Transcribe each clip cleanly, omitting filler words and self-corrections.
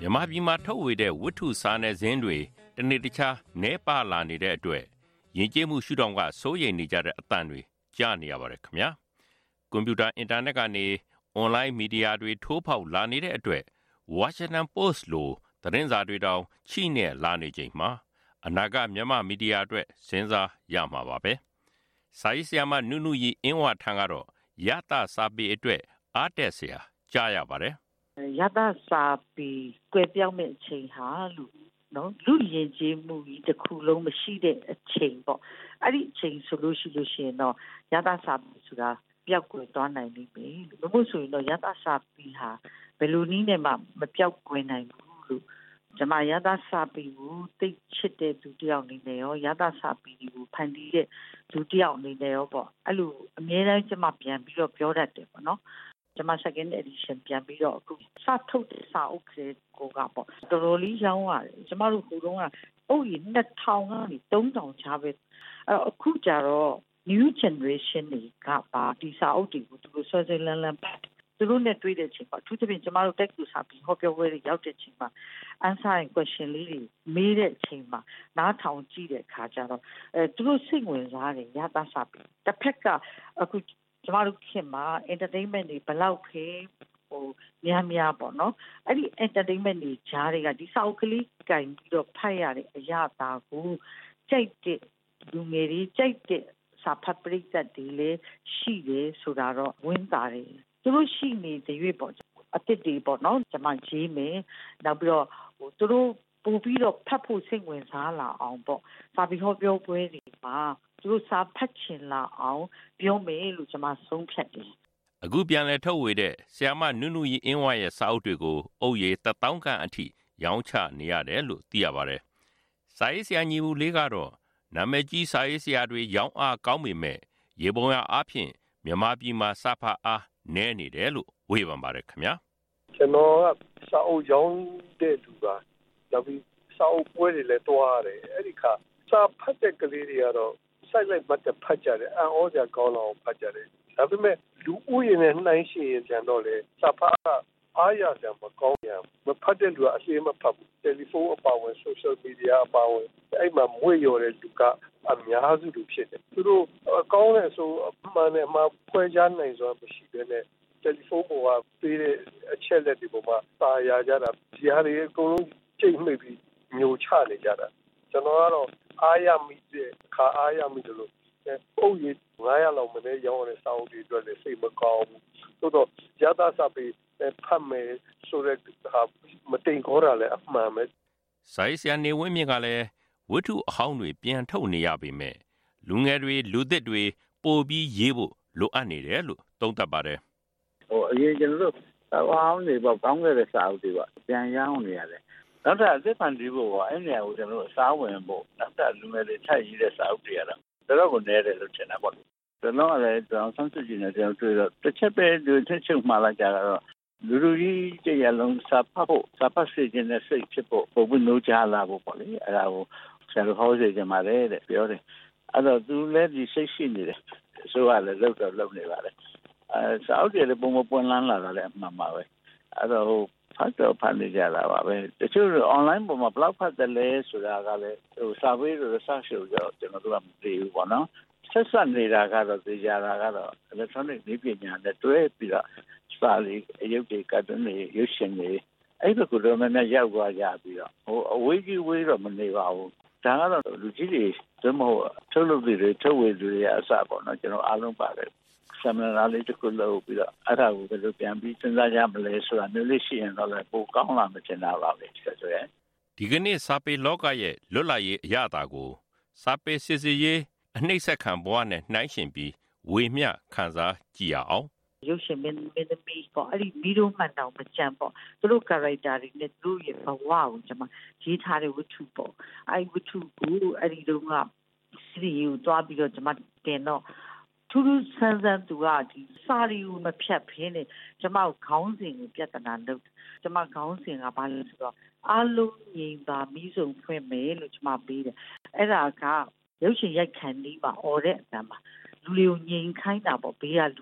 မြန်မာပြည်မှာထုတ်ဝေတဲ့ဝတ္ထုစာနယ်ဇင်းတွေတနေ့တခြားနည်းပါလာနေတဲ့အတွက်ယဉ်ကျေးမှုရှုထောင့်ကစိုးရိမ်နေကြတဲ့အသံတွေကြားနေရပါတယ်ခင်ဗျာကွန်ပျူတာအင်တာနက်ကနေအွန်လိုင်းမီဒီယာတွေထိုးဖောက်လာနေတဲ့အတွက် Washington Post လိုသတင်းစာတွေတောင်ချိနဲ့လာနေချိန်မှာအနာဂတ်မြန်မာမီဒီယာအတွက်စဉ်းစားရမှာပါပဲစာရေးဆရာမနုနုရီအင်းဝထံကတော့ရတစာပေအတွက်အားတက်စရာကြားရပါတယ်ရတစာပေကွယ်ပြောင်းမဲ့အချိန်ဟာလို့နော်လူယဉ်ကျေးမှုကြီးတစ်ခုလုံးမရှိတဲ့အချိန်ပေါ့အဲ့ဒီအချိန်ဆိုလို့ရှိရင်တော့ရတစာပေဆိုတာပျောက်ကွယ်သွားနိုင်ပြီလို့လို့ဆိုရင်တော့ရတစာပေဟာဘယ်လိုနည်းနဲ့မှမပျောက်ကွယ်နိုင်ဘူးလို့ကျွန်မရတစာပေကိုသိချစ်တဲ့သူတယောက်အနေနဲ့ရောရတစာပေကိုဖန်တီးတဲ့သူတယောက်အနေနဲ့ရောပေါ့အဲ့လိုအများအားကျွန်မပြန်ပြီးတော့ပြောတတ်တယ်ပေါ့နော်ကျွန်မ second edition ပြန်ပြီးတော့အခုစထုတ်တဲ့စာအုပ်ကလေးကိုကပေါ့တော်တော်လေးရောင်းရတယ်ကျွန်မတို့ဟိုတုန်းကအုပ်ကြီး2000ကနေ3000ချပဲအခုကျတော့ new generation တွေကပါဒီစာအုပ်တွေကိုသူတို့ဆွဲဆွဲလန်းလန်းပတ်သူတို့နဲ့တွေ့တဲ့အချိန်မှာအထူးသဖြင့်ကျွန်မတို့ text စာပြီးဟောပြောပွဲတွေရောက်တဲ့အချိန်မှာ answer and question လေးတွေမေးတဲ့အချိန်မှာနားထောင်ကြည့်တဲ့အခါကျတော့သူတို့စိတ်ဝင်စားတယ်ရတစာပြီးတစ်ဖက်ကအခုကျွန်တော်တို့ခင်မှာ entertainment တွေဘလောက်ခေများပေါ့နော်အဲ့ဒီ entertainment တွေကြားတွေကဒီစာအုပ်ကလေးကင်ပြီးတော့ဖတ်ရတဲ့အရာတာကိုကြိုက်တဲ့လူငယ်တွေကြိုက်တဲ့စာဖတ်ပရိသတ်တွေလည်းရှိတယ်ဆိုတာတော့ဝင်တာတယ်သူတို့ရှိနေတဲ့ရွေးပေါ့အစ်စ်တွေပေါ့နော်ကျွန်မရေးမယ်နောက်ပြီးတော့သူတို့ပို့ပြီးတော့ဖတ်ဖို့စိတ်ဝင်စားလာအောင်ပေါ့စာပေဟောပြောပွဲတွေမှာသူတို့စာဖတ်ချင်လာအောင်ပြောမယ်လို့ကျွန်မဆုံးဖြတ်တယ်အခုပြန်လည်ထုတ်ဝေတဲ့ဆ iam နုနုရီအင်းဝရဲ့စာအုပ်တွေကိုအုပ်ရည်1000ခန့်အထိရောင်းချနေရတယ်လို့သိရပါတယ်စာရေးဆရာညီမလေးကတော့နာမည်ကြီးစာရေးဆရာတွေရောင်းအားကောင်းပေမဲ့ရေပုံရအားဖြင့်မြန်မာပြည်မှာစာဖတ်အားနည်းနေတယ်လို့ဝေဖန်ပါတယ်ခင်ဗျာကျွန်တော်ကစာအုပ်ရောင်းတဲ့သူကနောက်ပြီးစာအုပ်ပွဲတွေလည်းတွားရတယ်အဲ့ဒီခါစာဖတ်တဲ့ကလေးတွေကတော့စိုက်လိုက်မှတ်ဖတ်ကြတယ်အံ့ဩစရာကောင်းအောင်ဖတ်ကြတယ်ဒါပေမဲ့လူဦးရေနဲ့နှိုင်းယှဉ်ရင်ပြန်တော့လေစာဖတ်ကအားရစရာမကောင်းပြန်မဖတ်တဲ့လူကအသေးမဖတ်ဘူးတယ်လီဖုန်းအပါဝင် social media အပါဝင်အဲ့မှာမွေ့လျော်တဲ့လူကအများစုလူဖြစ်တယ်သူတို့ကောင်းတဲ့ဆိုအမှန်နဲ့မှဖွဲခြားနိုင်စွာမရှိဘဲနဲ့တယ်လီဖုန်းပေါ်ကပေးတဲ့အချက်လက်တွေပေါ်မှာစာရကြတာဒီဟာတွေအကုန်လုံးချိန်မှိတ်ပြီးမျိုးချနေကြတာကျွန်တော်ကတော့အားရမိတဲ့အခါအားရမိတယ်လို့ပုံရိပ်900လောက်မနေရောင်းရတဲ့စာအုပ်တွေအတွက်လည်းစိတ်မကောင်းဘူးသို့တော့ရသစာပေဖတ်မယ်ဆိုတဲ့ဟာမတိမ်ခေါ်တာလည်းအမှန်ပဲစာရေးဆရာနေဝင်းမြင့်ကလည်းဝတ္ထုအဟောင်းတွေပြန်ထုတ်နေရပေမဲ့လူငယ်တွေလူသစ်တွေပို့ပြီးရေးဖို့လိုအပ်နေတယ်လို့သုံးသပ်ပါတယ်အရင်ကျွန်တော်တို့အဟောင်းတွေပေါ့ကောင်းခဲ့တဲ့စာအုပ်တွေပေါ့ပြန်ရောင်းနေရတယ်နောက်ထပ်အသစ်ဖန်တီးဖို့ပေါ့အဲ့နေရာကိုကျွန်တော်တို့အစားဝင်ဖို့နောက်ထပ်လူငယ်တွေထပ်ရေးတဲ့စာအုပ်တွေရတော့တော်တော်ကိုနည်းတယ်လို့ထင်တာပေါ့ကျွန်တော်လည်းကျွန်တော်ဆန်းစစ်ကြည့်နေကျွန်တော်တွေ့တော့တစ်ချက်ပဲဒီတစ်ချက်မှလာကြတော့လူကြီးတရလုံးစာဖတ်ဖို့စာဖတ်စေခြင်းနဲ့စိတ်ဖြစ်ဖို့ပုံပြီးနှိုးချလာဖို့ပေါ့လေအဲ့ဒါကိုဆရာတို့ဟောစေချင်ပါတယ်တဲ့ပြောတယ်အဲ့တော့သူလည်းဒီစိတ်ရှိနေတယ်ဆိုရလည်းလောက်နေပါလေစာအုပ်တွေလည်းပုံမပွင့်လန်းလာတာလည်းအမှန်ပါပဲအဲ့တော့ဖတ်တော့ဖတ်နေကြတာပါပဲတချို့ online ပေါ်မှာဘလောက်ဖတ်တယ်လဲဆိုတာကလည်းစာပေတွေ research တွေကျွန်တော်တို့ကမသိဘူးပေါ့နော်ဆက်စပ်နေတာကတော့သိကြတာကတော့ electronic နည်းပညာနဲ့တွဲပြီးတော့စာလေးအယုတ်တွေကတ်တွေရုပ်ရှင်တွေအဲ့ဒီကတော့မနေ့ရောက်သွားကြပြီးတော့အဝေးကြီးဝေးတော့မနေပါဘူးဒါကတော့လူကြီးတွေသိမဟုတ်ထုတ်လုပ်တွေထုတ်ဝေတွေအစပေါ့နော်ကျွန်တော်အားလုံးပါတယ်ဆမ်မနာလေးတစ်ခုလုပ်ပြီးတော့အဲ့ဒါကိုဘယ်လိုပြန်ပြီးစဉ်းစားကြမလဲဆိုတာမျိုးလေးရှိရင်တော့လည်းပိုကောင်းလာမှထင်တာပါပဲဆိုရင်ဒီကနေ့စာပေလောကရဲ့လွတ်လပ်ရေးအရသာကိုစာပေစစ်စစ်ရေးအနှိမ့်ဆက်ခံဘဝနဲ့နှိုင်းယှဉ်ပြီးဝေမျှခံစားကြည့်ရအောင်ရုပ်ရှင်မင်းသမီးပေါ့အဲ့ဒီမီးတို့မှန်တောင်မကြံပေါ့သူတို့ character တွေနဲ့သူတို့ရဲ့ဘဝကိုကျွန်မရေးထားတဲ့ဝတ္ထုပေါ့အဲ့ဝတ္ထုကိုအဲ့ဒီတော့ကစီရီကိုတွားပြီးတော့ကျွန်မတင်တော့ထူးထူးဆန်းဆန်းသူကဒီစာရီကိုမဖြတ်ဖင်းနဲ့ကျွန်မခေါင်းစဉ်ကိုပြဿနာလုပ်ကျွန်မခေါင်းစဉ်ကဘာလဲဆိုတော့အလုံးငြိမ်ပါမိစုံဖွင့်မယ်လို့ကျွန်မပေးတယ်အဲ့ဒါကရုပ်ရှင်ရိုက်ခံပြီးပါអော်တဲ့အတန်းပါလူတွေကိုငြိမ်ခိုင်းတာပေါ့ဘေးကလူတွေ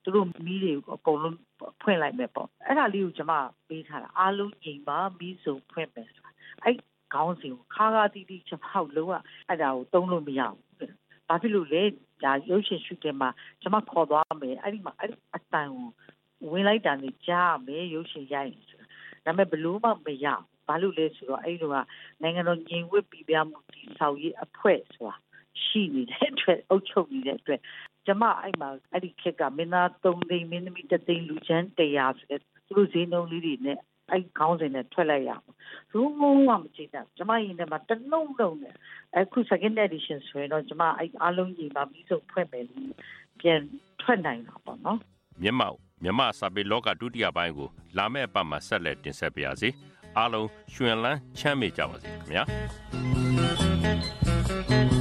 သူတို့မီးတွေကိုအကုန်လုံးဖွင့်လိုက်မယ်ပေါ့အဲ့ဒါလေးကိုကျွန်မပေးထားတာအားလုံးညီပါမီးစုံဖွင့်မယ်ဆိုတာအဲ့ခေါင်းစဉ်ကိုခါခါတီးတီးကျွန်မလုံးဝအဲ့ဒါကိုတုံးလို့မရဘူးဘာဖြစ်လို့လဲဒါရုပ်ရှင်ရှုတင်မှာကျွန်မခေါ်သွားမယ်အဲ့ဒီမှာအဲ့အတန်ကိုဝင်လိုက်တာနဲ့ကြားမယ်ရုပ်ရှင်ရိုက်ဆိုတာဒါပေမဲ့ဘလို့မှမရဘာလို့လဲဆိုတော့အဲ့လိုကနိုင်ငံတော်ညီဝတ်ပြည်ပြမှုတည်ဆောက်ရေးအဖွဲ့ဆိုတာရှိနေတဲ့အတွက်အုပ်ချုပ်နေတဲ့အတွက်ကျမအဲ့မှာအဲ့ဒီခက်ကမင်းသား3သိန်းမင်းသမီး3သိန်းလူချမ်း100ဆိုတဲ့သူတို့ဈေးနှုန်းလေးတွေနဲ့အဲ့ခေါင်းစဉ်နဲ့ထွက်လိုက်ရအောင်ဘူးမှမကြည့်တာကျမရင်ထဲမှာတလုံးလုံးနဲ့အခု second edition ဆိုရင်တော့ကျမအဲ့အားလုံးကြီးမှာပြီးဆုံးဖွင့်မယ်လို့ပြန်ထွက်နိုင်တာပေါ့နော်မြန်မာစာပေလောကဒုတိယပိုင်းကိုလာမယ့်အပတ်မှာဆက်လက်တင်ဆက်ပါရစေအားလုံးရွှင်လန်းချမ်းမြေ့ကြပါစေခင်ဗျာ